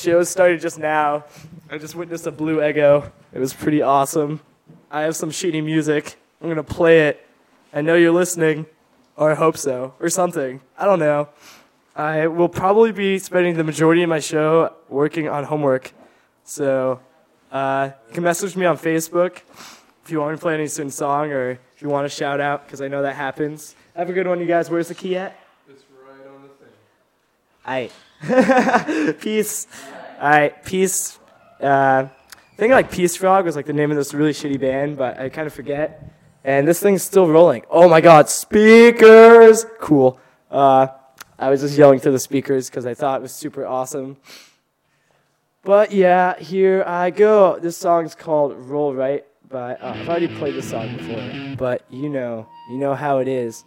show started just now. I just witnessed a blue Eggo. It was pretty awesome. I have some shitty music. I'm going to play it. I know you're listening, or I hope so, or something. I don't know. I will probably be spending the majority of my show working on homework. So you can message me on Facebook if you want me to play any certain song or if you want to shout out, because I know that happens. Have a good one, you guys. Where's the key at? It's right on the thing. Aight. Peace. Alright, Peace. I think like Peace Frog was like the name of this really shitty band, but I kind of forget. And this thing's still rolling. Oh my god, speakers! Cool. I was just yelling to the speakers because I thought it was super awesome. But yeah, here I go. This song's called Roll Right, but I've already played this song before. But you know how it is.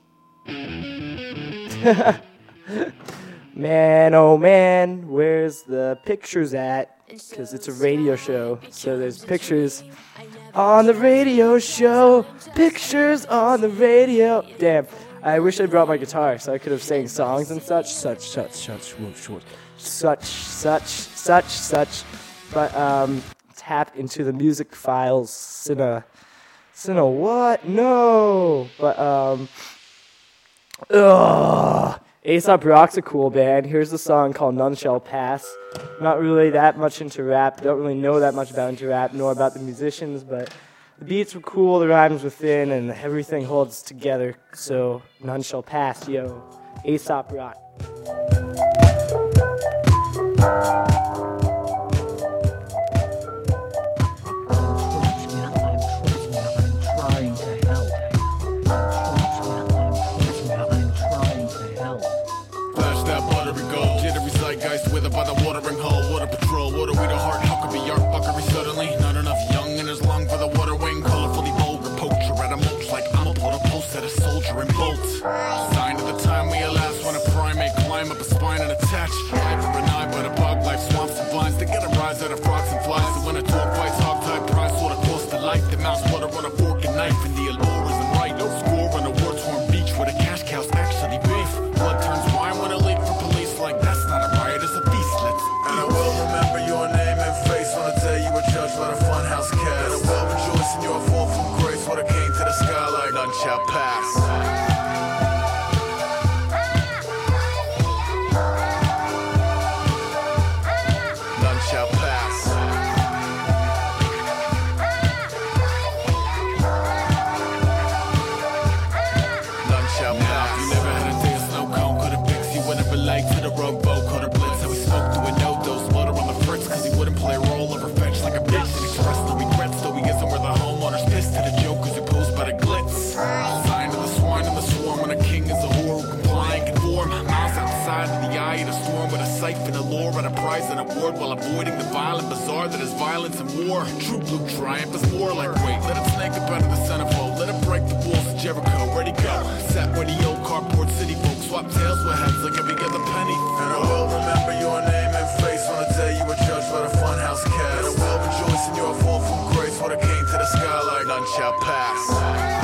Man, oh man, where's the pictures at? Because it's a radio show, so there's pictures on the radio show. Pictures on the radio. Damn, I wish I brought my guitar so I could have sang songs and such. But tap into the music files. Cinna what? No. But A$AP Rock's a cool band. Here's a song called None Shall Pass. Not really that much into rap. Don't really know that much about into rap, nor about the musicians, but the beats were cool, the rhymes were thin, and everything holds together. So None Shall Pass, yo. A$AP Rock. By the watering hole, water patrol, water we the heart, how could be art buckery suddenly? Not enough young and as long for the water wing, colorfully vulgar poacher at a mulch like I'm a put a pulse at a soldier and bolt. Sign of the time we elapse when a primate climb up a spine and attach. Eye for an eye, but a bug life swamps and vines to get a rise out of frogs and flies. So when a dog bites hog tie price, what a cost to life, the mouse water on a fork and knife, and the allure isn't right. No score on a war-torn beach where the cash cows actually beef. Blood turns wine when a leak for police like that's not a riot, it's a beast. And I will remember your name and face on the day you were judged by the funhouse cast. And I will rejoice in your fall from grace when it came to the sky like none shall pass. None shall pass. None shall pass. You never had a day of snow cone, could have picked you whenever like to the rogue boat, could have blitz. How he spoke to a no-dose, butter on the fritz, cause he wouldn't play a role or fetch like a bitch. And express no regrets, though he isn't where the homeowner's pissed at the jokers who posed by the glitz. Sign of the swine and the swarm when a king is a whore who comply and conform. Miles outside of the eye of the storm with a siphon, a lure, and a prize and award while avoiding the violent bazaar that is violence and war. True blue triumph is more like weight. Let him snake up out of the centerfold. Let him break the walls of Jericho. Ready go. Sat where the old cardboard city folks swap tails with heads like every other penny. And I will remember your name and face on the day you were judged by the funhouse cast. And I will rejoice in your fall from grace when it came to the sky like none shall pass.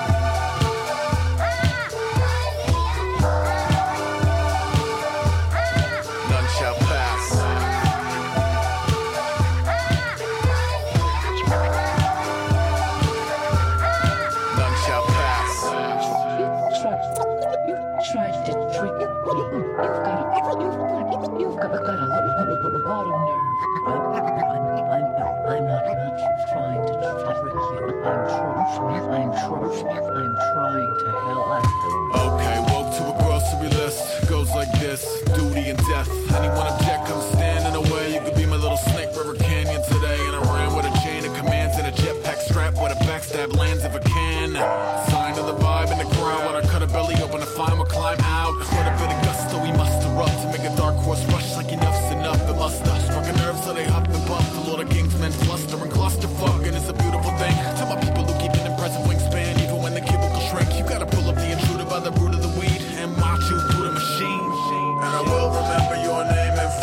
I'm trying to help. Okay, woke to a grocery list. Goes like this: duty and death. Anyone object, come stand in the way. You could be my little Snake River Canyon today. And I ran with a chain of commands and a jetpack strap where the backstab lands if I can. Sign of the vibe in the crowd. When I cut a belly open to find what climb out. With a bit of gusto, we must erupt to make a dark horse rush like enough's enough. It must have struck a nerve, so they hop and buff. The Lord of Kings men fluster and clusterfuck, and it's a beautiful thing. To my people who keep an impressive wingspan, even when the cubicle shrink, you gotta pull up the intruder by the root of the weed and march you through the machine. And I will remember your name and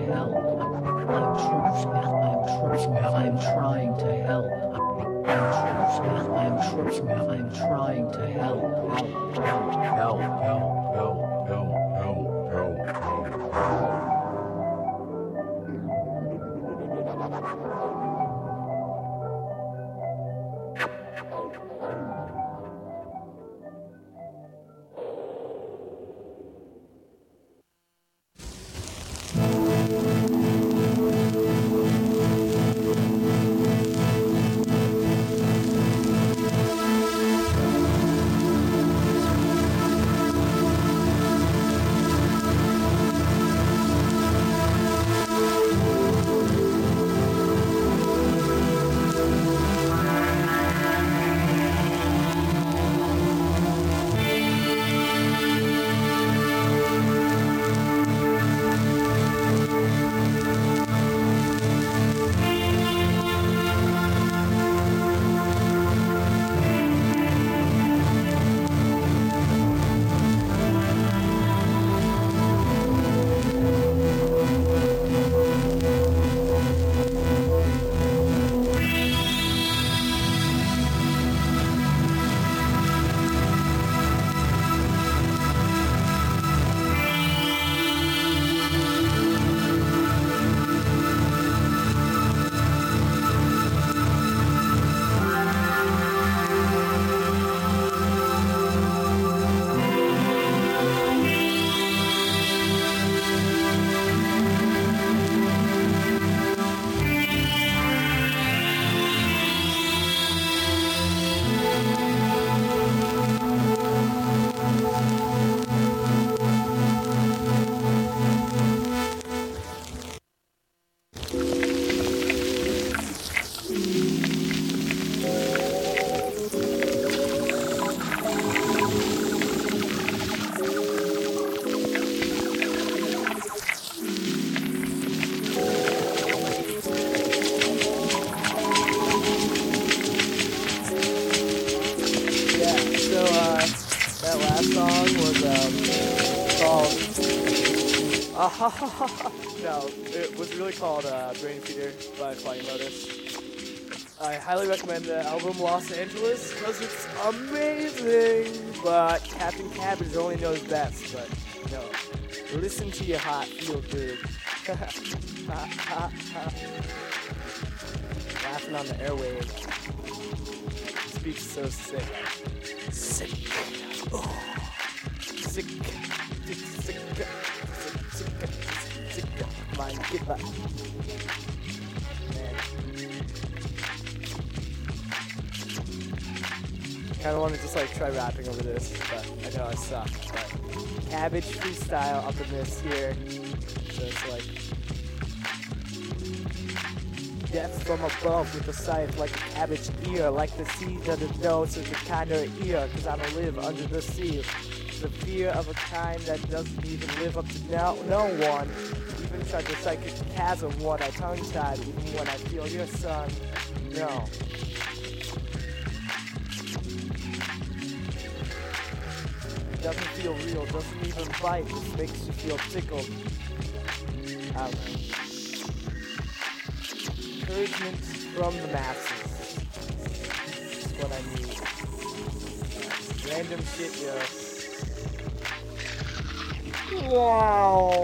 help. I'm trying to help. I'm trying to help. No, it was really called Brain Feeder by Flying Lotus. I highly recommend the album Los Angeles because it's amazing, but Captain Cabbage only knows best, but listen to your heart, feel good. Laughing on the airwaves. Speaks so sick. Sick. Oh. Sick. Mind, get back. Kind of want to just try rapping over this, but I know I suck. But Cabbage freestyle up in this here. So it's death from above with a scythe like a cabbage ear, like the seed of the nose is the kind of ear, cause I don't live under the sea. The fear of a kind that doesn't even live up to no one. Even tried the psychic chasm, what I tongue-tied, even when I feel your son. No. It doesn't feel real, doesn't even bite, just makes you feel tickled. I don't know. Encouragement from the masses. That's what I need. Random shit, yo. Wow.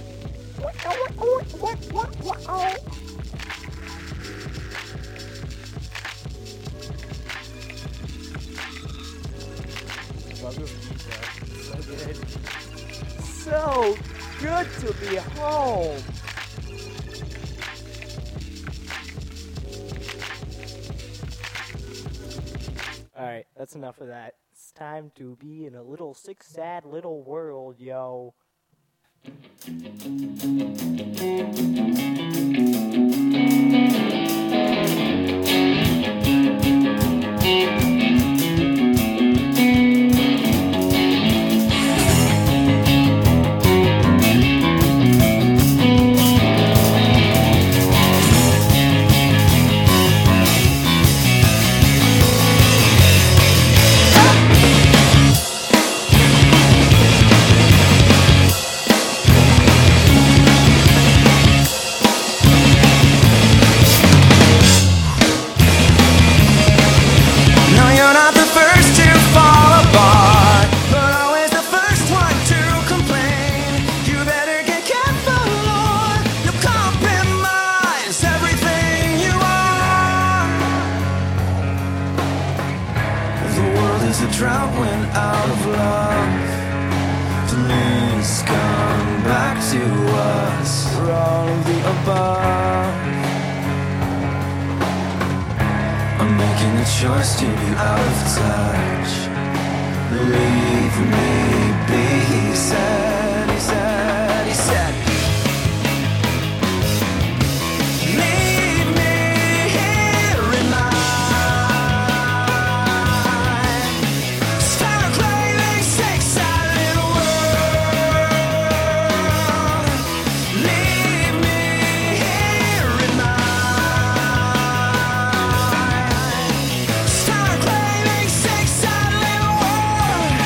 Love this pizza. So good. So good to be home. Alright, that's enough of that. It's time to be in a little sick, sad little world, yo. drought went out of love. Please come back to us. For all of the above, I'm making a choice to be out of touch. Leave me be, he said, he said, he said. Leave me here in line. Start craving six-sided world. Leave me here in line. Start craving six-sided world.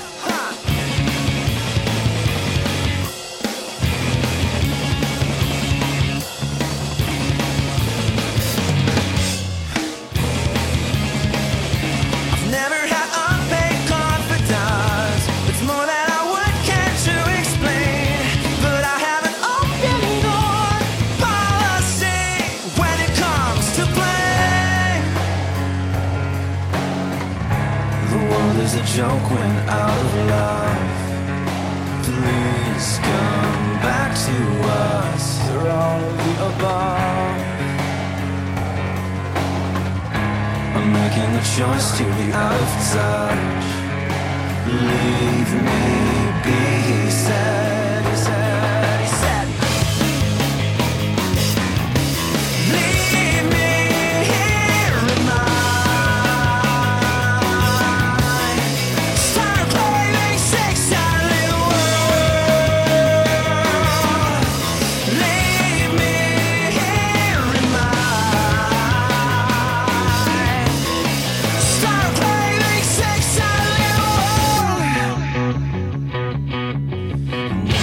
I've never had unpaid confidence. It's more than I would care to explain. But I have an open door policy when it comes to play. The world is a joke when out of love. Please come back to us. They're all of the above. I'm making a choice to be out of touch. Leave me be, he said, he said, he said. Leave me here in line. Start craving six-sided world. Leave me here in line. Start craving six-sided world.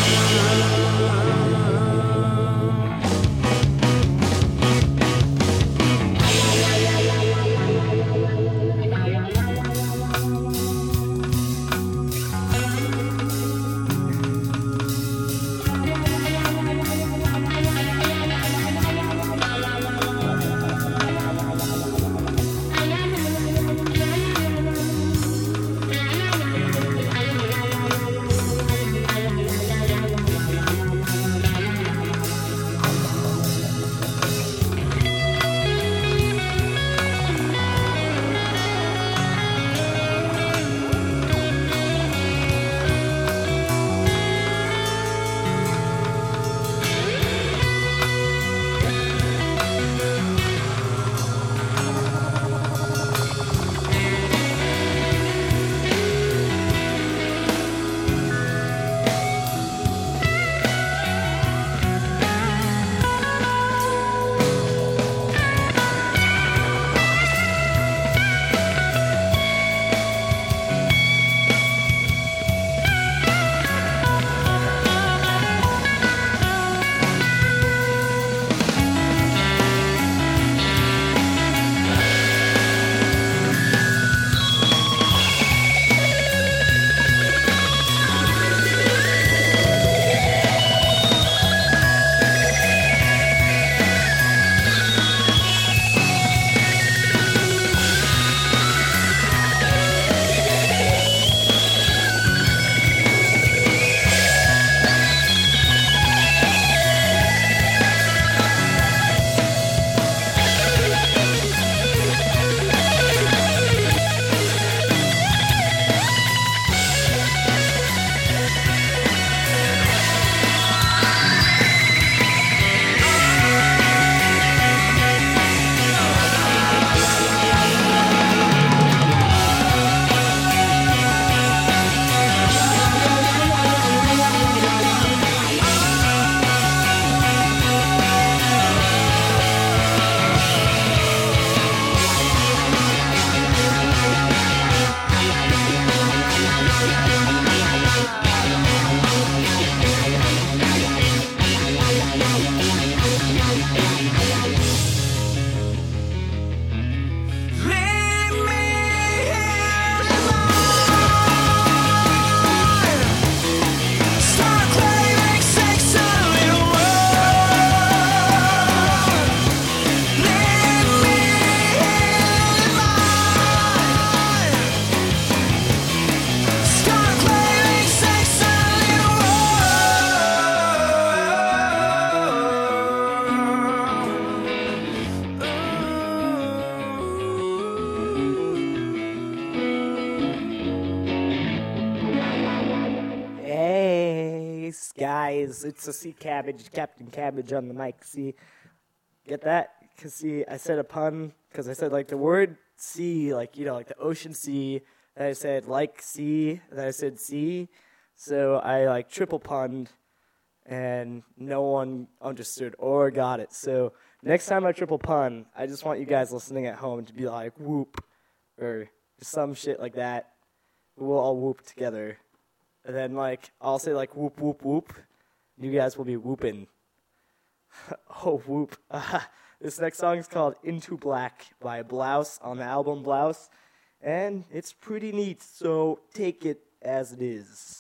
guys. It's a sea cabbage, Captain Cabbage on the mic. See, get that? Because, see, I said a pun because I said, like, the word sea, like, you know, like the ocean sea. And I said, like, sea. And then I said sea. So I, like, triple punned, and no one understood or got it. So next time I triple pun, I just want you guys listening at home to be like, whoop, or some shit like that. We'll all whoop together. And then, like, I'll say, like, whoop, whoop, whoop. You guys will be whooping. Oh, whoop. This next song is called Into Black by Blouse on the album Blouse. And it's pretty neat, so take it as it is.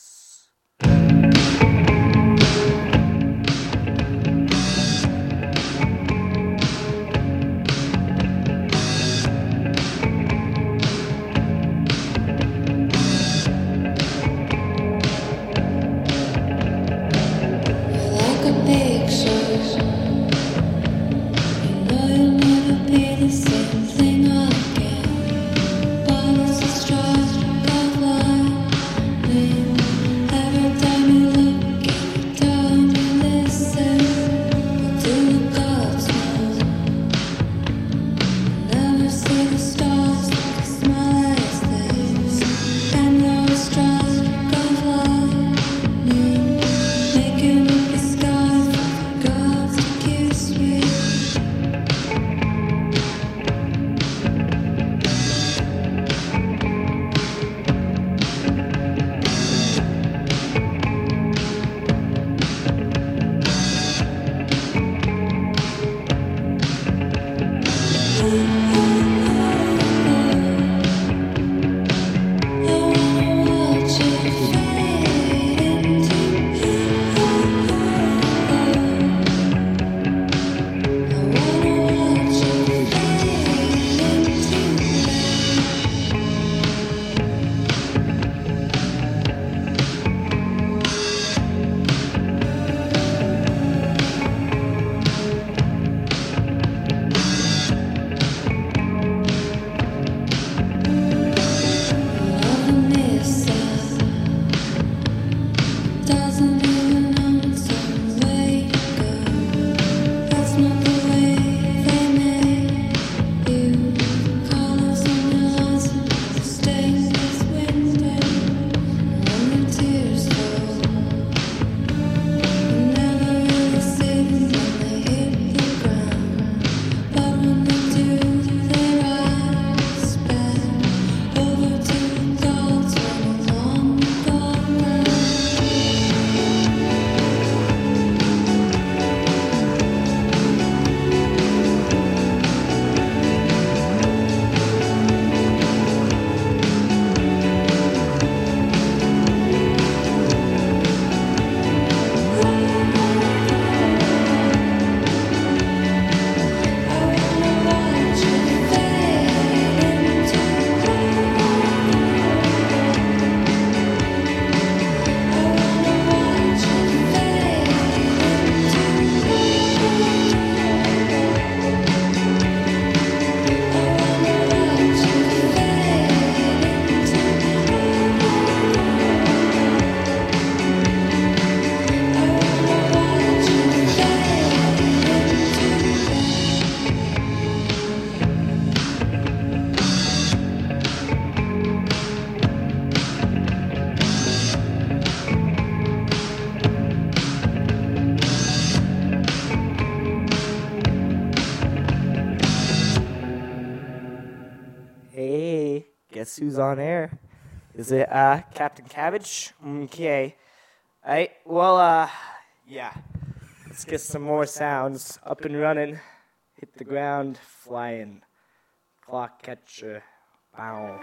Guess who's on air? Is it Captain Cabbage? Okay. Alright, well, yeah. Let's get some more sounds up and running. Hit the ground, flying. Clock catcher. Bow.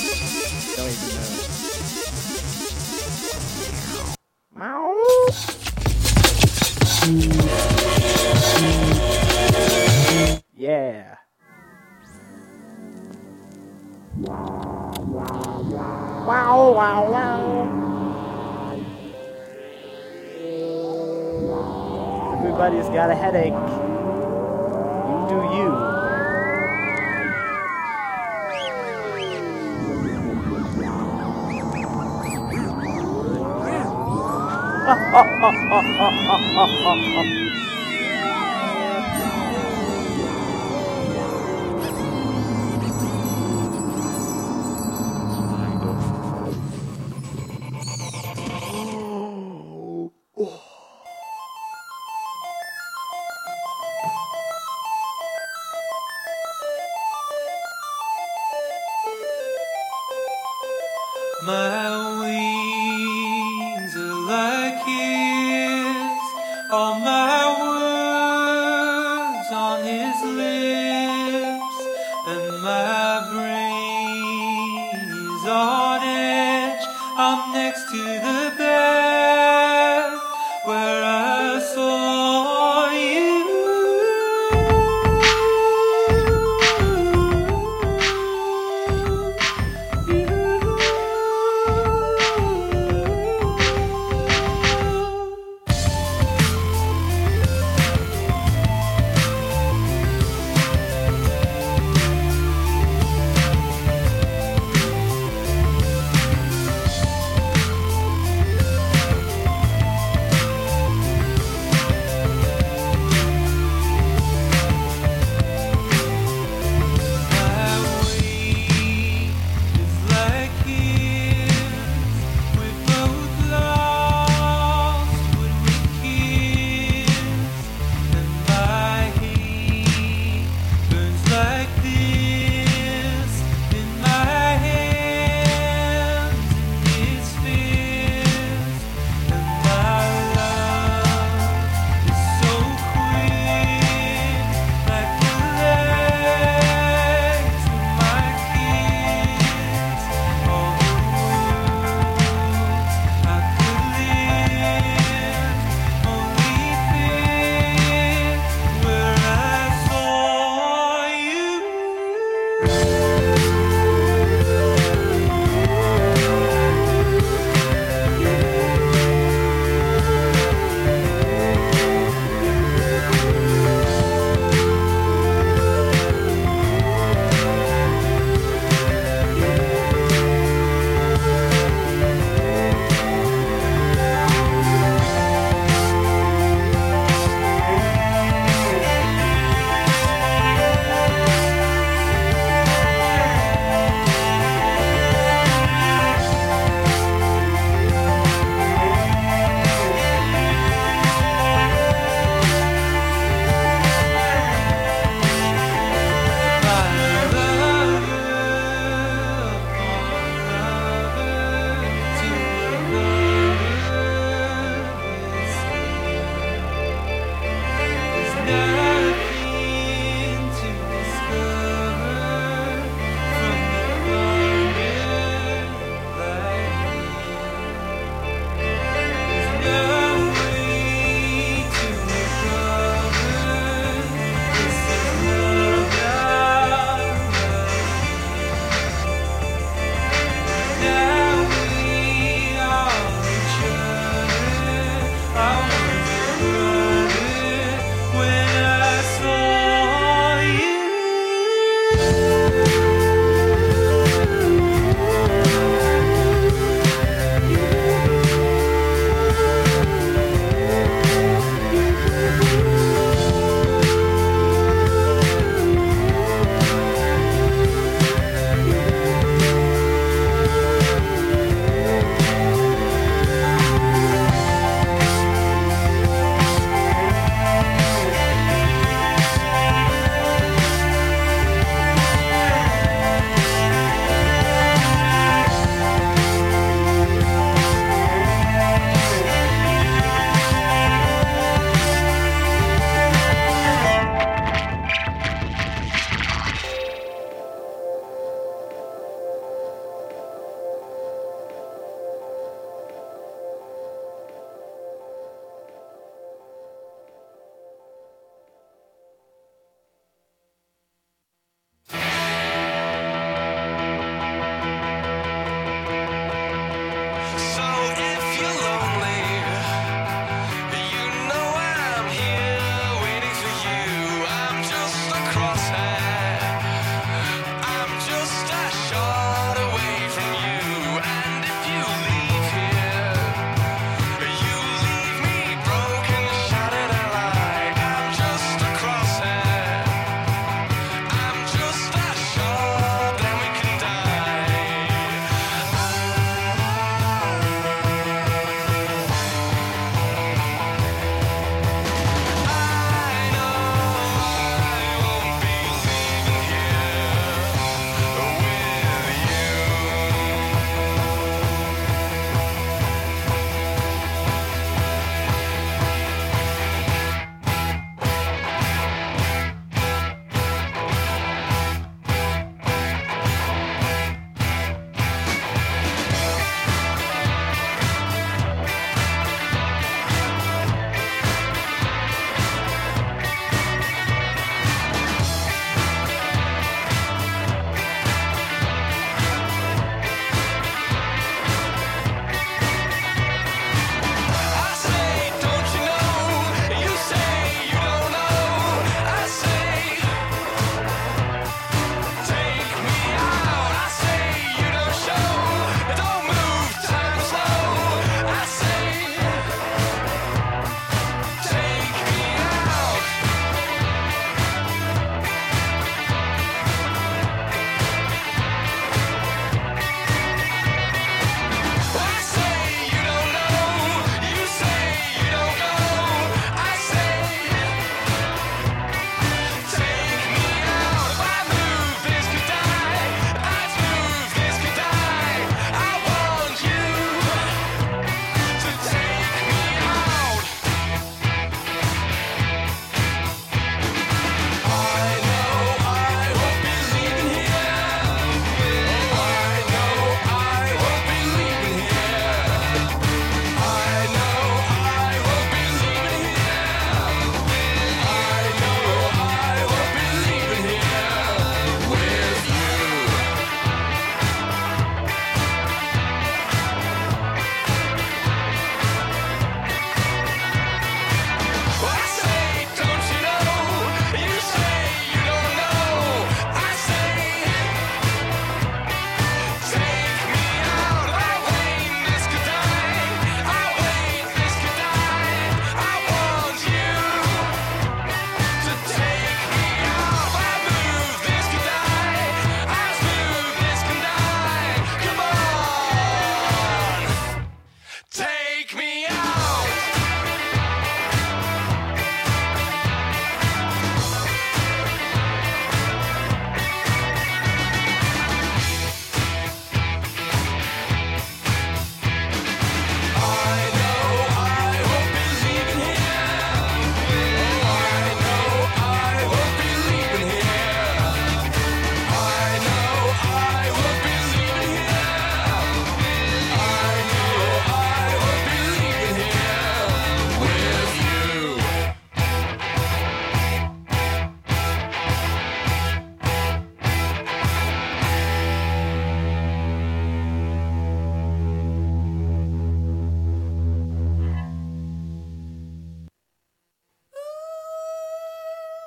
Don't even know. Meow. Yeah. Wow, wow, wow. Everybody's got a headache. You do you. My wings are like his, all my words on his lips, and my brain is on edge. I'm next to the bed where I saw you.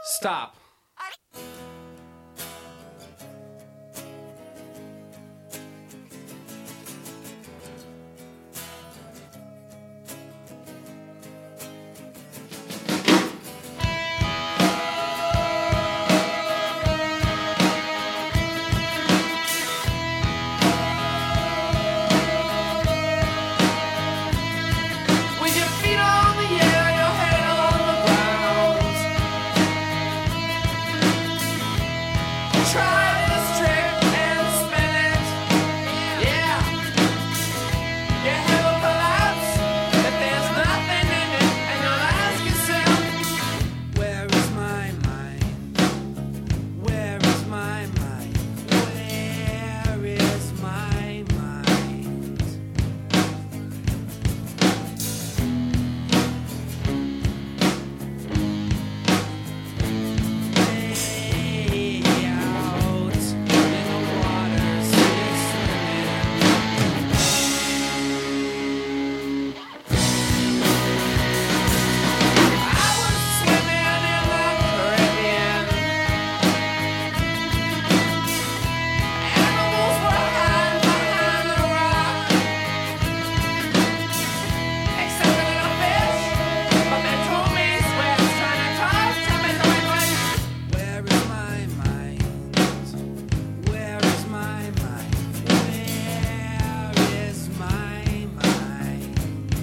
Stop. With your feet on the air, your head on the ground. Try this trick and spin it. Yeah. Your head will collapse if there's nothing in it, and you'll ask yourself, where is my mind? Where is my mind? Where is my mind? Way out in the waters, it's swimming. I was swimming in the Caribbean. Animals were hiding behind the rock, except a little fish. But they told me Swift's trying to talk to me, so I went, where is my mind? Where is my mind? Where is my mind?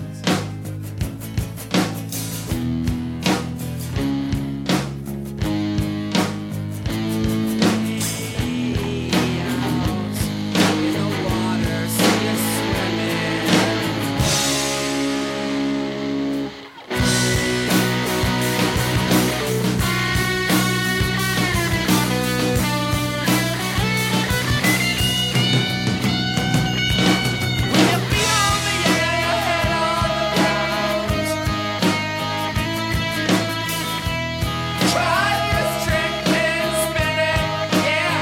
Way out in the water, see us swimming. With your feet on the air, your head on the ground. Try this trick and spin it, yeah.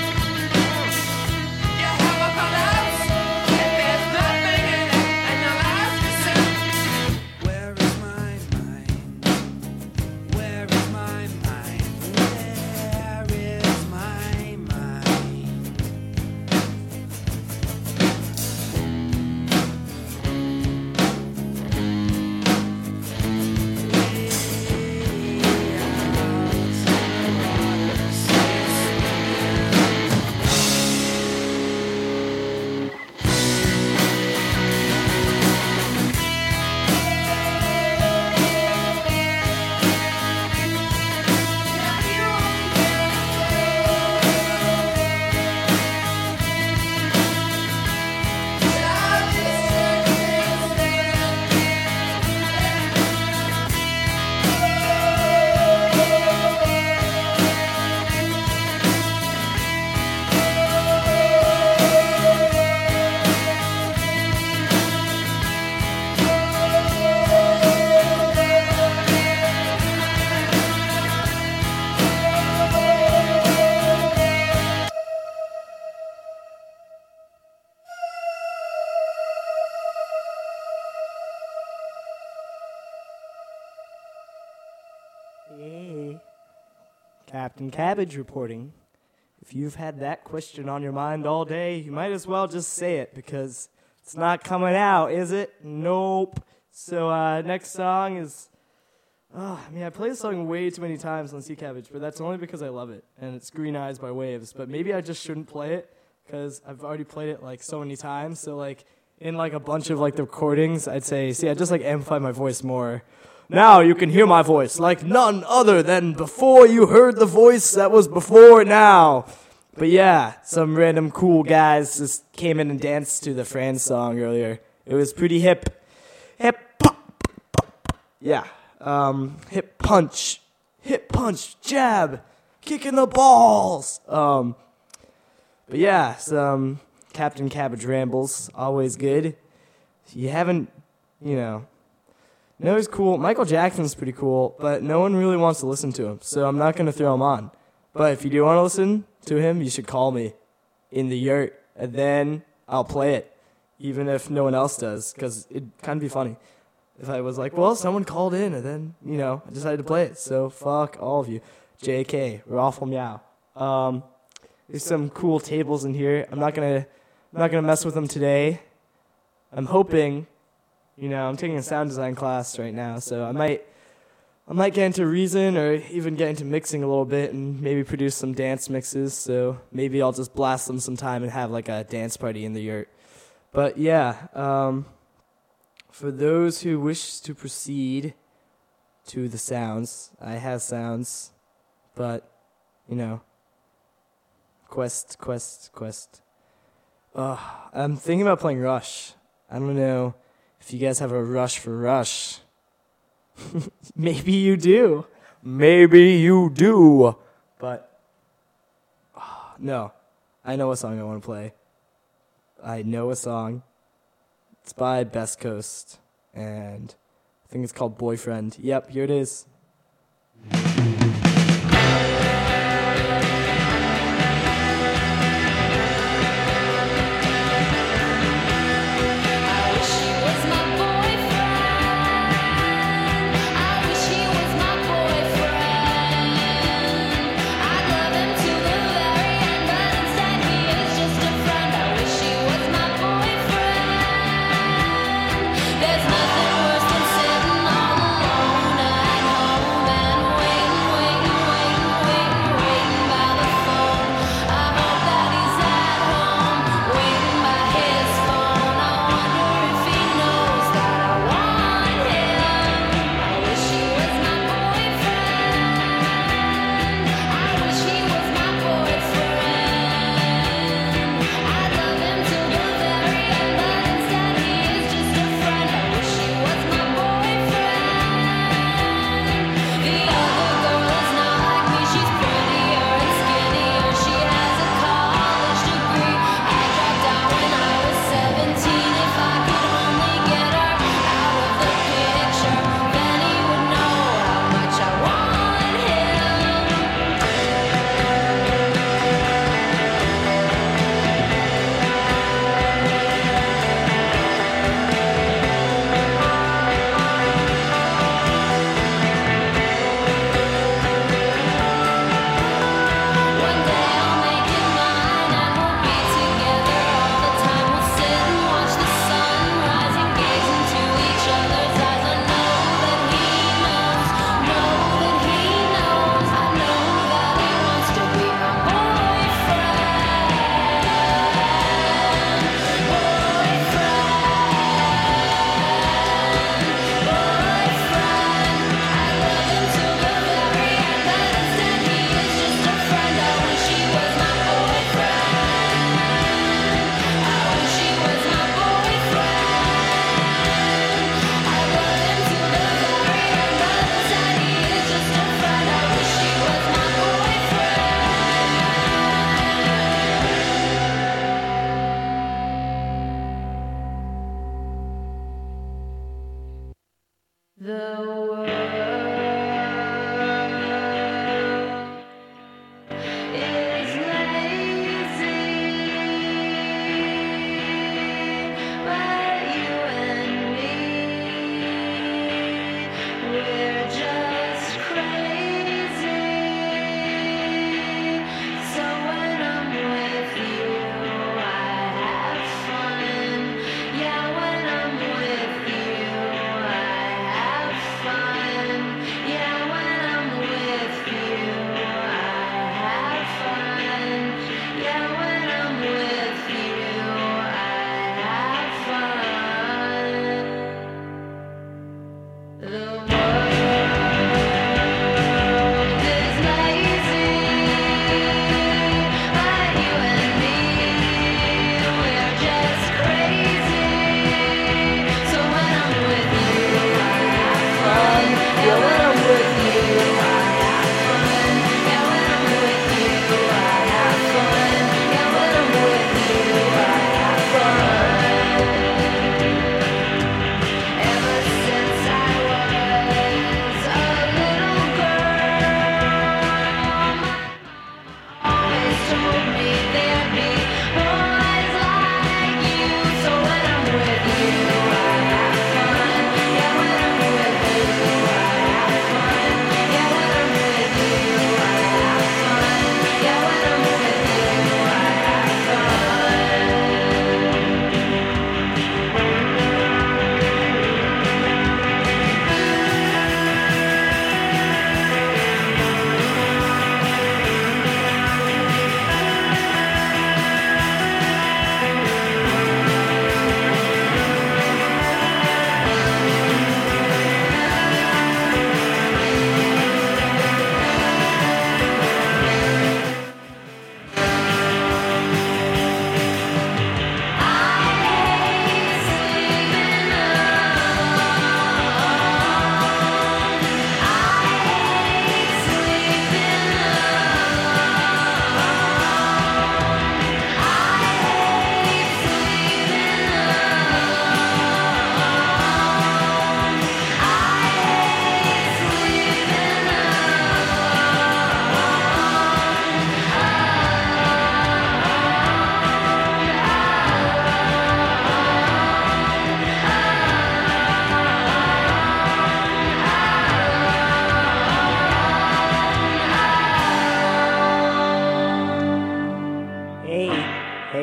Your head will collapse if there's nothing in it, and you'll ask yourself, where is my mind? Where is my mind? Where is my mind? Hey, Captain Cabbage reporting. If you've had that question on your mind all day, you might as well just say it because it's not coming out, is it? Nope. So next song is, I played this song way too many times on Sea Cabbage, but that's only because I love it, and it's Green Eyes by Waves. But maybe I just shouldn't play it because I've already played it like so many times. So like in like a bunch of like the recordings, I'd say, see, I just like amplify my voice more. Now you can hear my voice like none other than before you heard the voice that was before now. But yeah, some random cool guys just came in and danced to the Franz song earlier. It was pretty hip. Hip pop. Yeah. Hip punch, jab, kicking the balls. But yeah, some Captain Cabbage rambles, always good. If you haven't, no, he's cool. Michael Jackson's pretty cool, but no one really wants to listen to him, so I'm not going to throw him on. But if you do want to listen to him, you should call me in the yurt, and then I'll play it, even if no one else does, because it'd kind of be funny. If I was like, well, someone called in, and then, I decided to play it, so fuck all of you. JK, Raffle Meow. There's some cool tables in here. I'm not gonna mess with them today. I'm hoping, I'm taking a sound design class right now, so I might get into Reason or even get into mixing a little bit and maybe produce some dance mixes. So maybe I'll just blast them sometime and have like a dance party in the yurt. But yeah, for those who wish to proceed to the sounds, I have sounds, but Quest. I'm thinking about playing Rush. I don't know if you guys have a rush for Rush. Maybe you do. But, no. I know what song I want to play. I know a song. It's by Best Coast. And I think it's called Boyfriend. Yep, here it is. There's nothing worse than sitting all alone at home and waiting.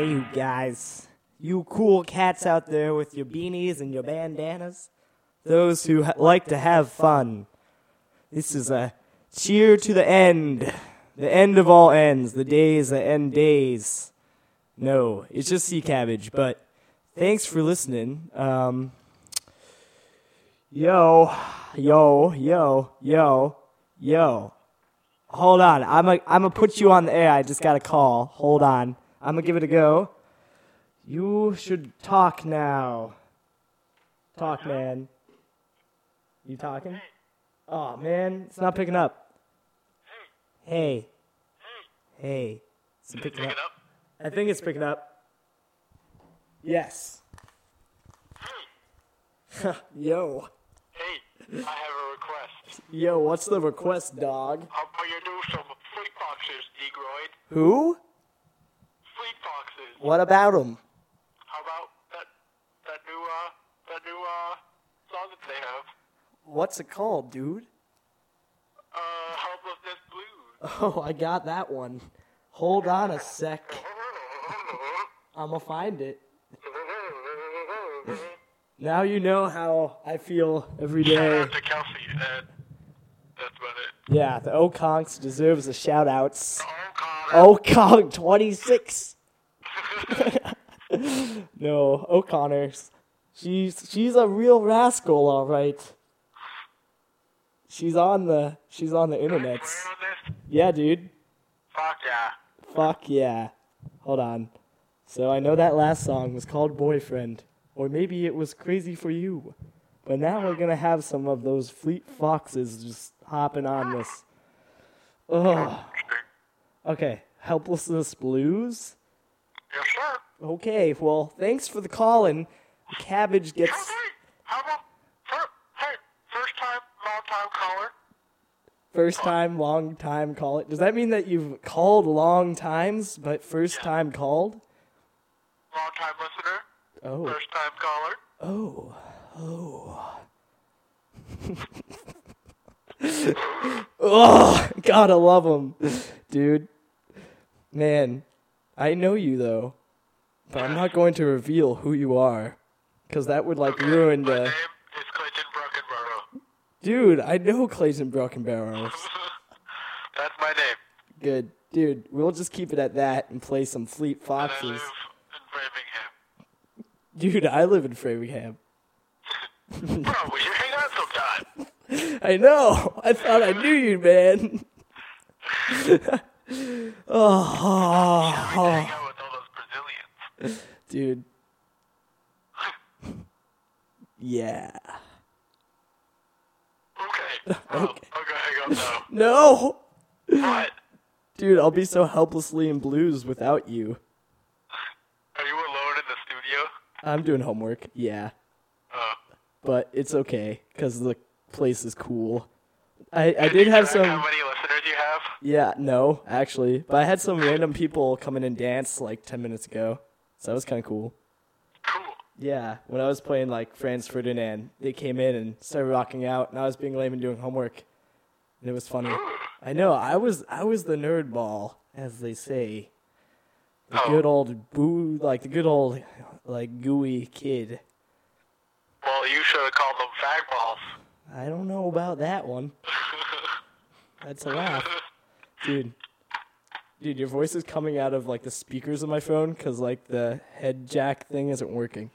Hey, you guys. You cool cats out there with your beanies and your bandanas. Those who like to have fun. This is a cheer to the end. The end of all ends. The days that end days. No, it's just sea cabbage, but thanks for listening. Yo. Hold on. I'm gonna put you on the air. I just got a call. Hold on. I'm gonna give it a go. You should talk now. Talk, man. You talking? Oh, man, it's not picking up. Hey. Is it picking up? I think it's picking up. Yes. Yo. Hey, I have a request. Yo, what's the request, dog? How about you do some Fleet Foxes, Negroid? Who? Fleet Foxes. What about them? How about that new song that they have? What's it called, dude? Helplessness Blues. Oh, I got that one. Hold on a sec. I'm gonna find it. Now you know how I feel every Shout day. out to Kelsey. That's about it. Yeah, the Okonks deserves the shout-outs. Oh, Okong 26. No, O'Connor's. She's a real rascal, all right. She's on the internet. Yeah, dude. Fuck yeah. Fuck yeah. Hold on. So I know that last song was called Boyfriend, or maybe it was Crazy for You. But now we're gonna have some of those Fleet Foxes just hopping on this. Ugh. Okay, Helplessness Blues. Yes, sir. Okay, well, thanks for the call, and the cabbage gets... Hey, how about first time, long time caller? First time, long time call it. Does that mean that you've called long times, but first time called? Long time listener. Oh. First time caller. Oh, gotta love him, dude. Man, I know you, though. But I'm not going to reveal who you are. Because that would, like, ruin My name the... is Clayton Brockenborough. Dude, I know Clayton Brockenbarrows. That's my name. Good. Dude, we'll just keep it at that and play some Fleet And I Foxes. live in Framingham. Dude, I live in Framingham. Bro, we should hang out sometime. I know. I thought I knew you, man. Hang out with all those Brazilians. Dude. Yeah. Okay. I'm gonna hang up now. No! What? Dude, I'll be so helplessly in blues without you. Are you alone in the studio? I'm doing homework, yeah. But it's okay, because the place is cool. I did have some... How many listeners you have? Yeah, no, actually. But I had some random people come in and dance like 10 minutes ago. So that was kind of cool. Cool. Yeah, when I was playing like Franz Ferdinand, they came in and started rocking out, and I was being lame and doing homework. And it was funny. I know, I was the nerd ball, as they say. The good old the good old, like, gooey kid. Well, you should have called them fag balls. I don't know about that one. That's a laugh. Dude, your voice is coming out of, like, the speakers of my phone because, like, the head jack thing isn't working.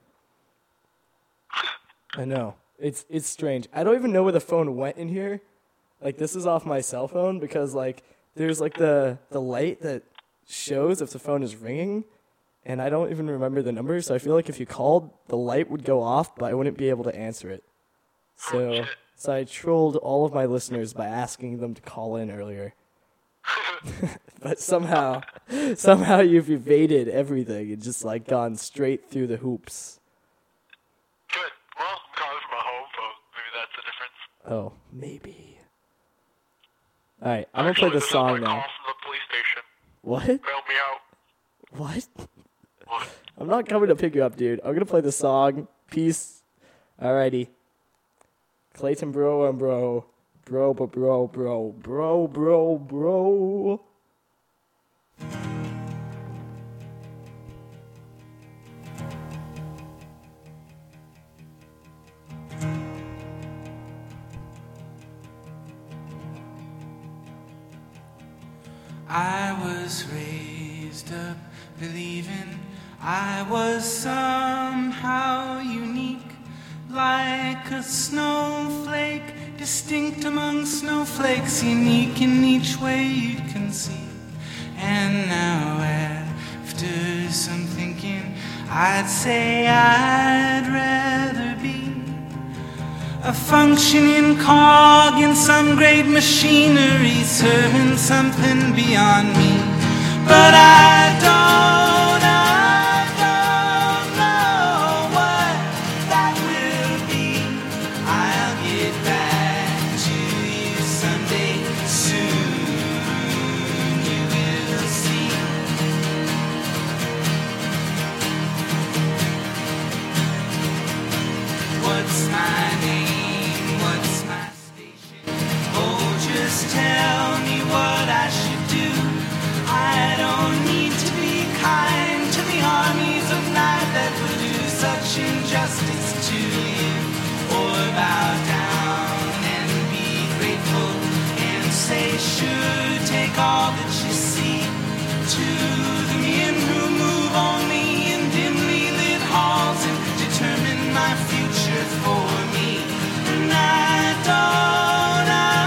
I know. It's strange. I don't even know where the phone went in here. Like, this is off my cell phone because, like, there's, like, the light that shows if the phone is ringing, and I don't even remember the number, so I feel like if you called, the light would go off, but I wouldn't be able to answer it. So I trolled all of my listeners by asking them to call in earlier. But somehow you've evaded everything and just, like, gone straight through the hoops. Good. Well, I'm calling from a home phone. Maybe that's the difference. Oh, maybe. Alright, I'm gonna play the song now. Call from the police station. What? Bail me out. What? What? I'm not coming to pick you up, dude. I'm gonna play the song. Peace. Alrighty. Clayton Bro and Bro. Bro. I was raised up believing I was somehow unique, like a snowflake, distinct among snowflakes, unique in each way you can see. And now after some thinking, I'd say I'd rather be a functioning cog in some great machinery, serving something beyond me. But I don't know what that will be. I'll get back to you someday soon. You will see. What's my name? What's my station? Oh, just tell me what I should do. I don't need to be kind to the armies of night that will do such injustice to you, or bow down and be grateful and say, sure, take all that you see. To the men who move only in dimly lit halls and determine my future for me. And I don't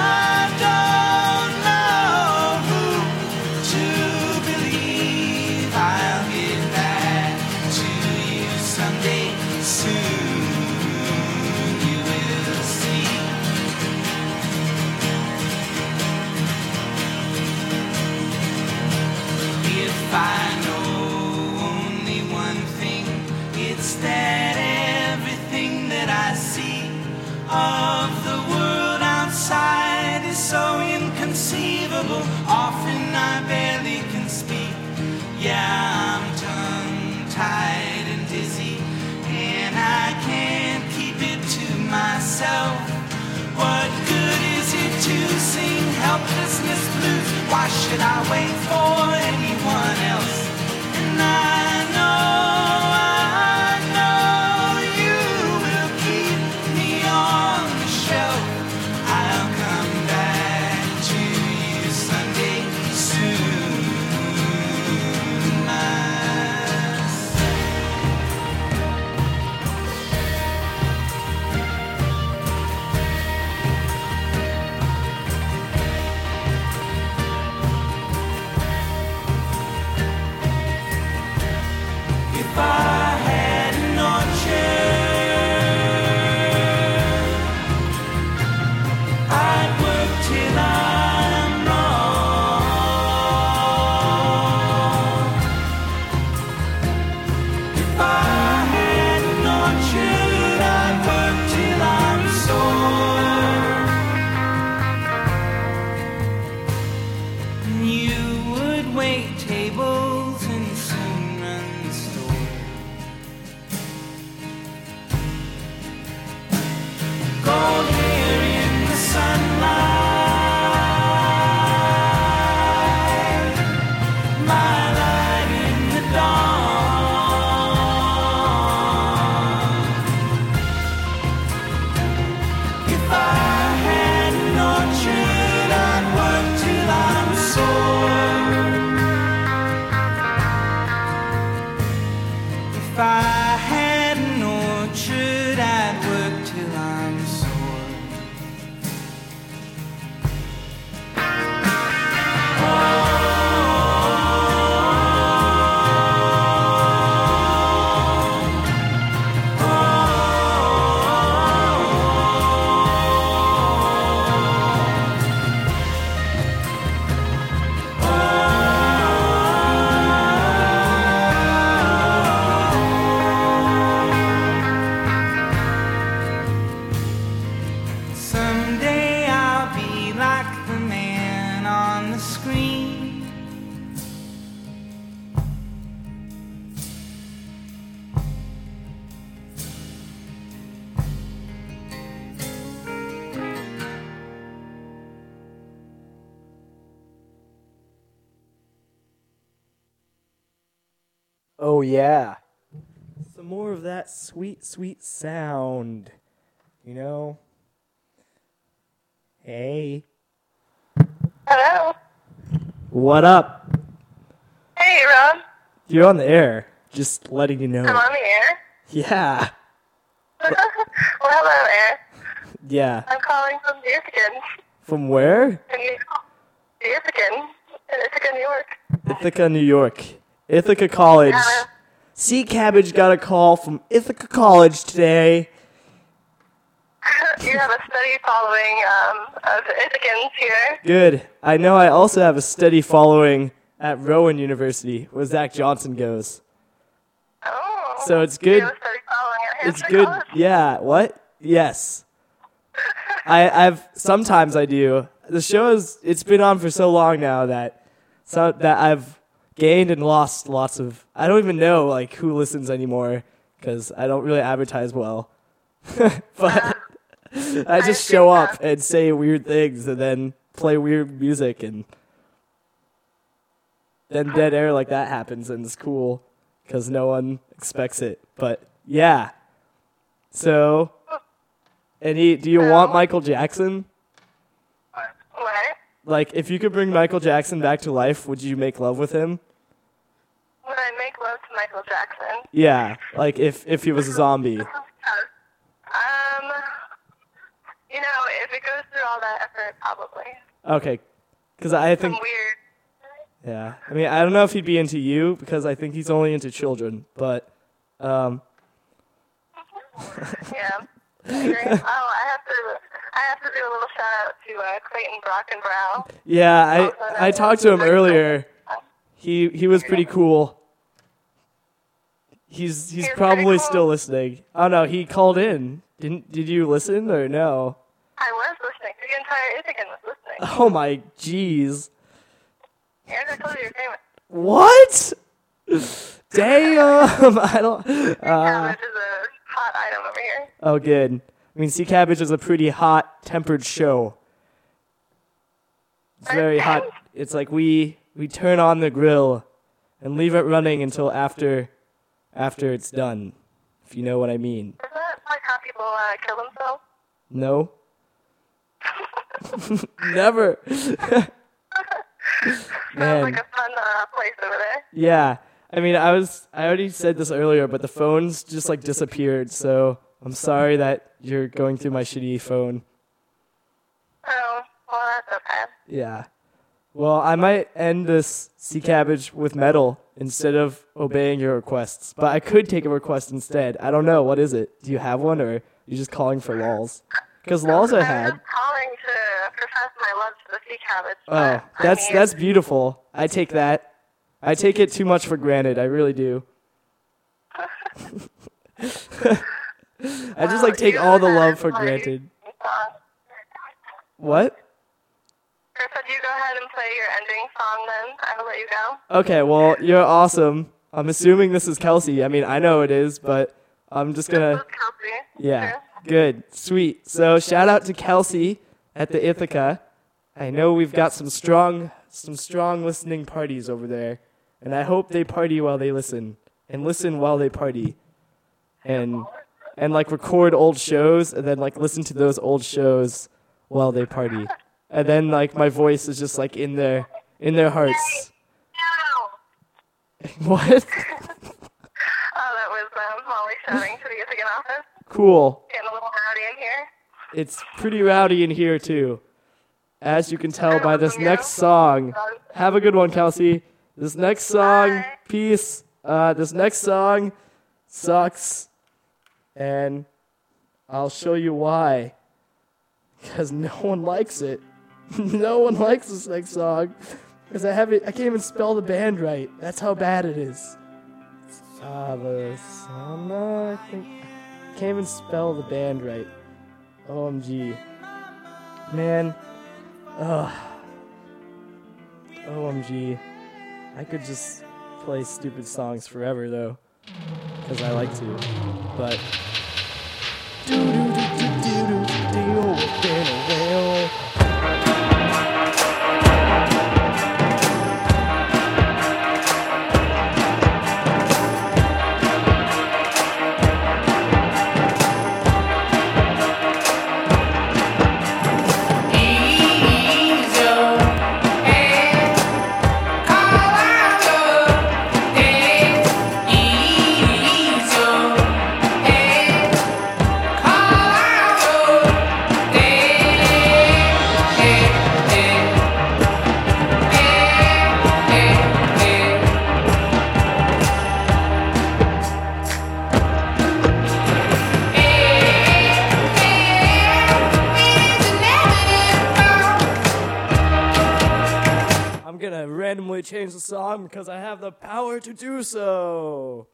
know who to believe. I'll get back to you someday soon. You will see. If I know only one thing, it's that everything that I see of the world outside is so inconceivable. Often I barely can speak. Yeah, I'm tongue-tied and dizzy, and I can't keep it to myself. What good is it to sing helplessness blues? Why should I wait for anyone else? And I know you will keep me on the shelf. I'll come back to you someday soon. If I had an orchard, I'd work till I'm wrong. If I had an orchard, I'd work till I'm sore. And you would wait tables and soon run the store. Gold hair in the sunlight, my light in the dawn. If I had an orchard, I'd work till I'm sore. If I had an orchard, I'd work till I'm sore. Someday I'll be like the man on the screen. Oh yeah. Some more of that sweet, sweet sound. You know? Hey. Hello. What up? Hey, Rob. You're on the air. Just letting you know. I'm on the air. Yeah. Well, hello, air. Yeah. I'm calling from the Ithaca. From where? The Ithaca. In Ithaca, New York. Ithaca, New York. Ithaca College. Yeah. Sea Cabbage got a call from Ithaca College today. You have a steady following of Ithacans here. Good. I know I also have a steady following at Rowan University, where Zach Johnson goes. Oh. So it's You good. have a steady following at It's Hampshire good. College? Yeah. What? Yes. I've sometimes I do. The show it's been on for so long now that I've gained and lost lots of. I don't even know like who listens anymore because I don't really advertise well. But I just show up and say weird things and then play weird music and then dead air like that happens and it's cool because no one expects it. But yeah. So, do you want Michael Jackson? What? Like, if you could bring Michael Jackson back to life, would you make love with him? Would I make love to Michael Jackson? Yeah, like if he was a zombie. You know, if it goes through all that effort, probably. Okay, because I Some think, weird. yeah. I mean, I don't know if he'd be into you because I think he's only into children. But, Yeah. I agree. Oh, I have to do a little shout out to Clayton Brockenbrow. yeah, I talked to him earlier. He was pretty cool. He's pretty probably cool? still listening. Oh no, he called in. Did you listen or no? I was listening. The entire Ithaca was listening. Oh my jeez. Yeah, I told you you're famous. What? Damn. I don't. Cabbage is a hot item over here. Oh, good. I mean, Sea Cabbage is a pretty hot-tempered show. It's very hot. It's like we turn on the grill and leave it running until after it's done. If you know what I mean. Is that like how people kill themselves? No. Never. Sounds like a fun place over there. Yeah. I mean, I already said this earlier, but the phones just like disappeared, so I'm sorry that you're going through my shitty phone. Oh, well, that's okay. Yeah. Well, I might end this Sea Cabbage with metal instead of obeying your requests, but I could take a request instead. I don't know. What is it? Do you have one, or are you just calling for lols? Because lols I I'm had. just calling to profess my love to the Sea Cabbage. Oh, but, that's beautiful. I take that. I take it too much for granted. I really do. I just like take all the love for granted. What? Chris, said you go ahead and play your ending song then. I will let you go. Okay, well, you're awesome. I'm assuming this is Kelsey. I mean, I know it is, but I'm just This gonna. is Kelsey. Yeah, Sure. good, sweet. So shout out to Kelsey at the Ithaca. I know we've got some strong listening parties over there, and I hope they party while they listen, and listen while they party, and like record old shows, and then like listen to those old shows while they party, and then like my voice is just like in their hearts. No. What? Oh, that was Molly shouting to the Ithaca office. Cool. Getting a little rowdy in here. It's pretty rowdy in here too, as you can tell by this next song. Have a good one, Kelsey. This next song, Bye. peace. This next song sucks, and I'll show you why. Because no one likes it. No one likes this next song. Because I can't even spell the band right. That's how bad it is. Savasana, I think. I can't even spell the band right. OMG. Man. Ugh. OMG. I could just play stupid songs forever, though. Because I like to. But. gonna randomly change the song because I have the power to do so.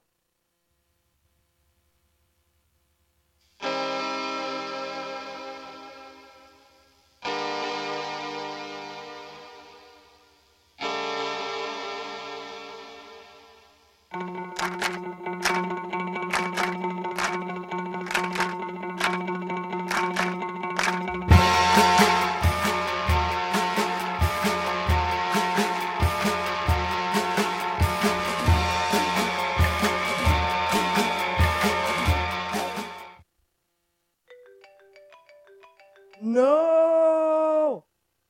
No!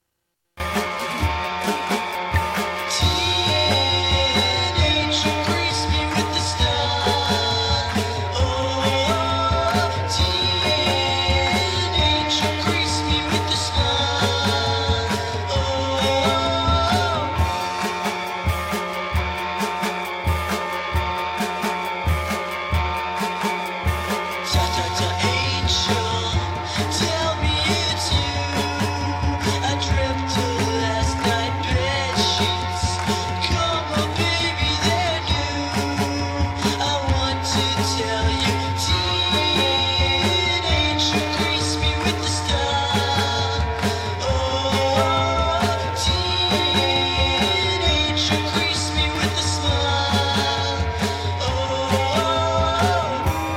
Tell me it's you. I dreamt of last night bed sheets. Come on, baby, they're new. I want to tell you, teenage, grease me with the style. Oh, teenage, grease me with the smile. Oh.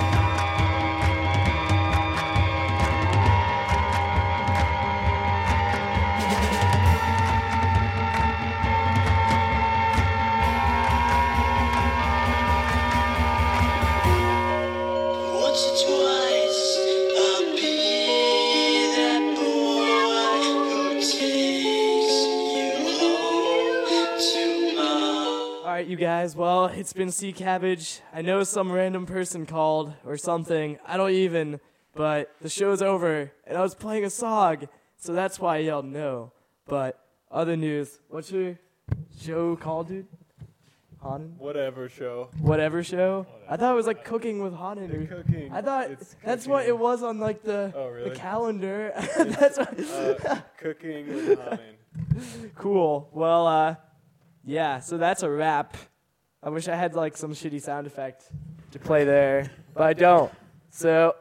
Once or twice, I'll be that boy who takes you home to mom. Alright, you guys, well, it's been Sea Cabbage. I know some random person called or something. I don't even, but the show's over, and I was playing a song, so that's why I yelled no. But other news, what's your show called, dude? Hanan? Whatever show. Whatever show? I thought it was like cooking with Hanan. or- Cooking. I thought It's that's cooking. what it was on like the Oh, really? the calendar. That's what, Cooking with Hanan. cool. Well, yeah. So that's a wrap. I wish I had like some shitty sound effect to play there, but I don't. So